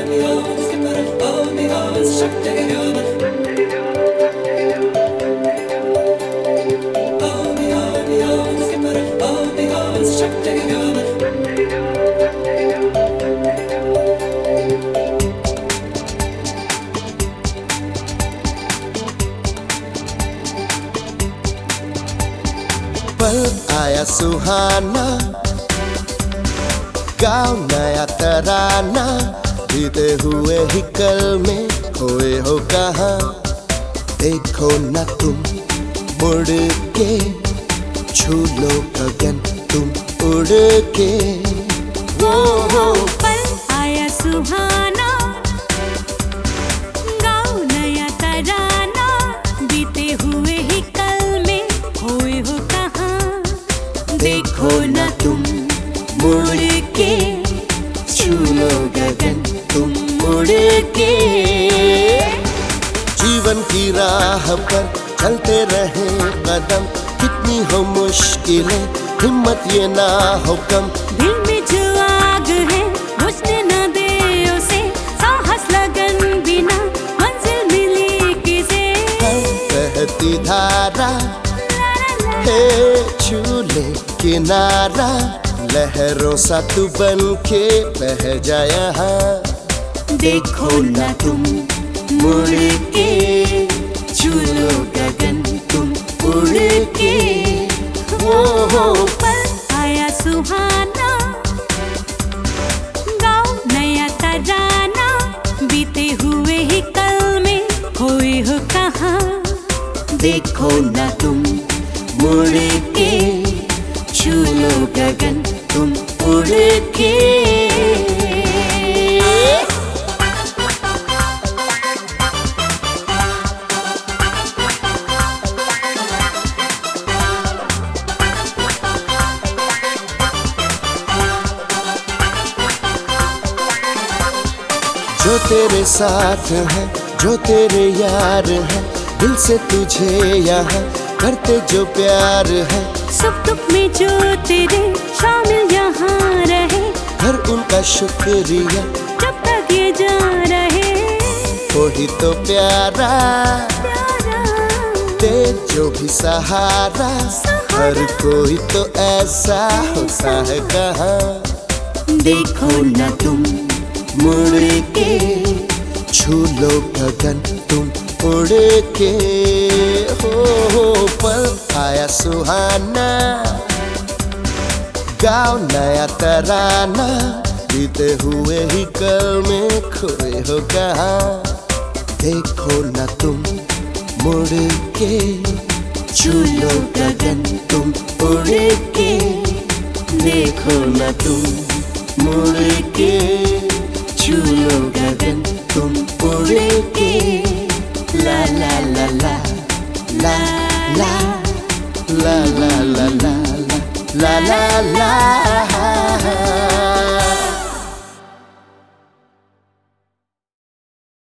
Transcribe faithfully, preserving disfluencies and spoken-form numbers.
पल आया सुहाना, गाओ नया तराना, बीते हुए ही कल में खोए हो कहाँ। देखो न तुम मुड़ के, छू लो गगन तुम उड़ के। वो हो पल आया सुहाना, गाओ नया तराना, बीते हुए ही कल में खोए हो कहाँ। देखो न तुम मुड़ के, छू लो गगन तुम उड़ के। जीवन की राह पर चलते रहे कदम, कितनी हो मुश्किलें हिम्मत ये ना हो कम। दिल में जो आग है बुझने न दे उसे, साहस लगन बिना मंजिल मिली किसे। बहती धारा है छू ले किनारा, लहरों सा तू बन के बह जा यहाँ। देखो न तुम मुड़ के, छू लो गगन तुम उड़ के। वो हो पल आया सुहाना, गाओ नया तराना, बीते हुए ही कल में खोए हो कहाँ। देखो न तुम मुड़ के, छू लो गगन तुम उड़ के। जो तेरे साथ है, जो तेरे यार है, दिल से तुझे यहाँ करते जो प्यार है। सुख दुख में जो तेरे शामिल यहाँ रहे, हर उनका शुक्रिया जब तक ये जा रहे। वही तो प्यारा, प्यारा दे जो भी सहारा, हर कोई तो ऐसा होता है कहाँ। देखो न तुम मुड़ के, छू लो गगन तुम उड़ के। हो हो पल आया सुहाना, गाओ नया तराना, बीते हुए ही कल में खोए हो कहाँ। देखो न तुम मुड़ के, छू लो गगन तुम उड़ के। देखो न तुम मुड़ के, छू लो गगन तुम उड़ के। ला ला ला ला ला ला ला ला ला ला ला ला ला।